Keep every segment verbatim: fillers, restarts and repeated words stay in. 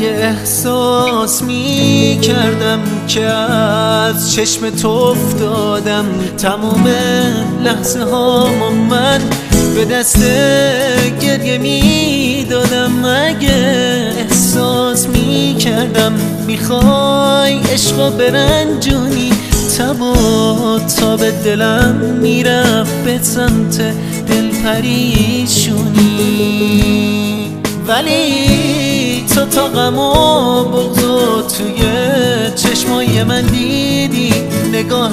اگه احساس می کردم که از چشم تو افتادم، تمام لحظه ها من به دست گریه می دادم. اگه احساس می کردم میخوای عشقا برنجونی، تب و تا به دلم میرفت به سمت دل پریشونی. ولی تو تا غم و بغض و توی چشمای من دیدی، نگاه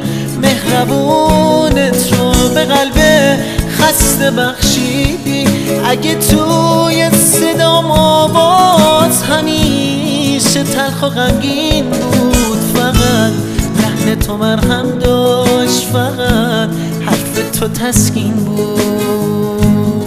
مهربونت رو به قلب خسته بخشیدی. اگه توی صدام آواز همیشه تلخ و غمگین بود، فقط لحن تو مرهم داشت، فقط حرف تو تسکین بود.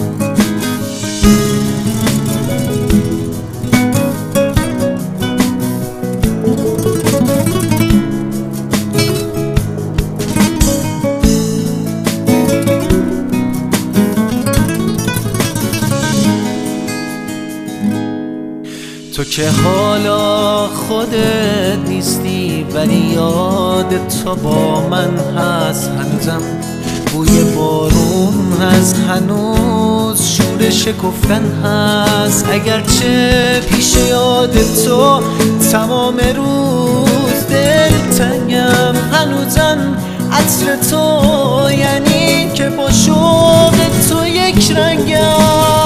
تو که حالا خودت نیستی، ولی یاد تو با من هست هنوزم. بوی بارون هست هنوز، شور شکفتن هست. اگرچه پیش یاد تو تمام روز دلتنگم، هنوزم عطر تو یعنی که با شوق تو یک رنگم.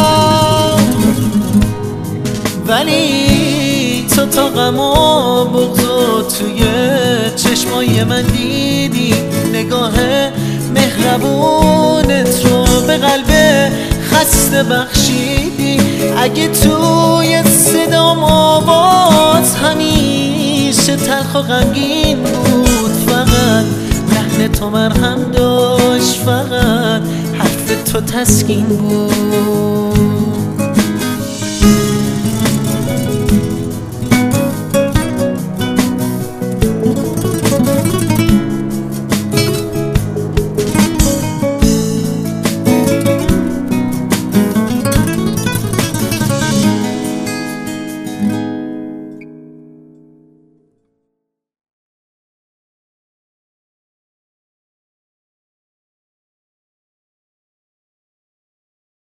ولی تو تا غم و بغض و توی چشمای من دیدی، نگاه مهربونت رو به قلب خسته بخشیدی. اگه توی صدام آواز همیشه تلخ و غمگین بود، فقط لحن تو مرهم داشت، فقط حرف تو تسکین بود.